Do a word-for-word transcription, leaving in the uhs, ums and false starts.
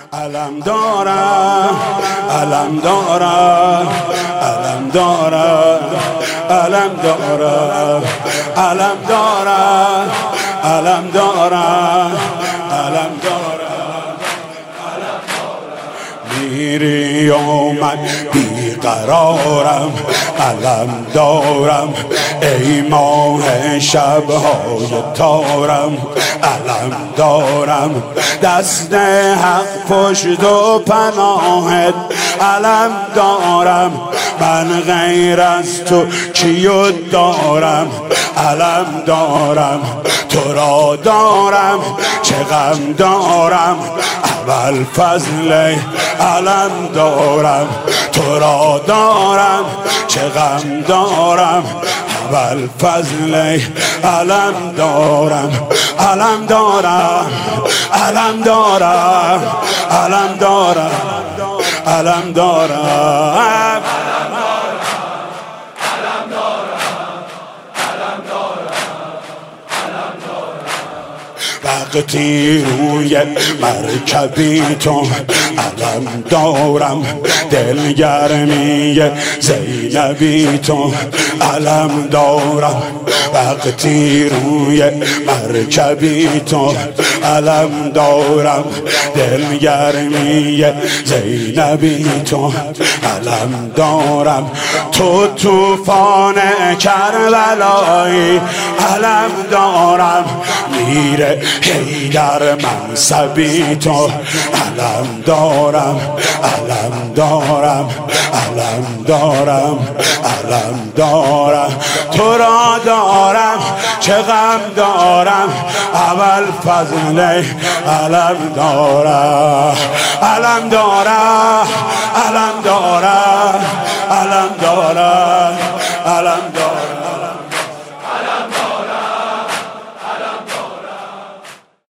علم دارم، علم دارم، علم دارم، علم دارم، علم دارم، علم دارم، علم دارم. میری آمد بیقرارم، علم دارم ای ماه شبهای تارم، علم دارم دست حق پشت و پناهت، علم دارم من غیر از تو کیو دارم، علم دارم تو را دارم چه غم دارم، اول فضل علم دارم تو را دارم چه غم دارم، اول فضل علم دارم، علم دارم، علم دارم، علم دارم، علم دارم. وقتی روی مرکبی تو علم دارم، دلگرمی زینبی تو علم دارم، وقتی روی مرکبی تو علم دارم، دلگرمی زینبی تو علم دارم، تو طوفان کربلایی علم دارم، میره حیدر منصبی تو علم دارم، علم دارم، علم دارم، علم دارم تو را دارم چه غم دارم، اول فضل علم دارم، علم دارم، علم دارم، علم دارم، علم دارم.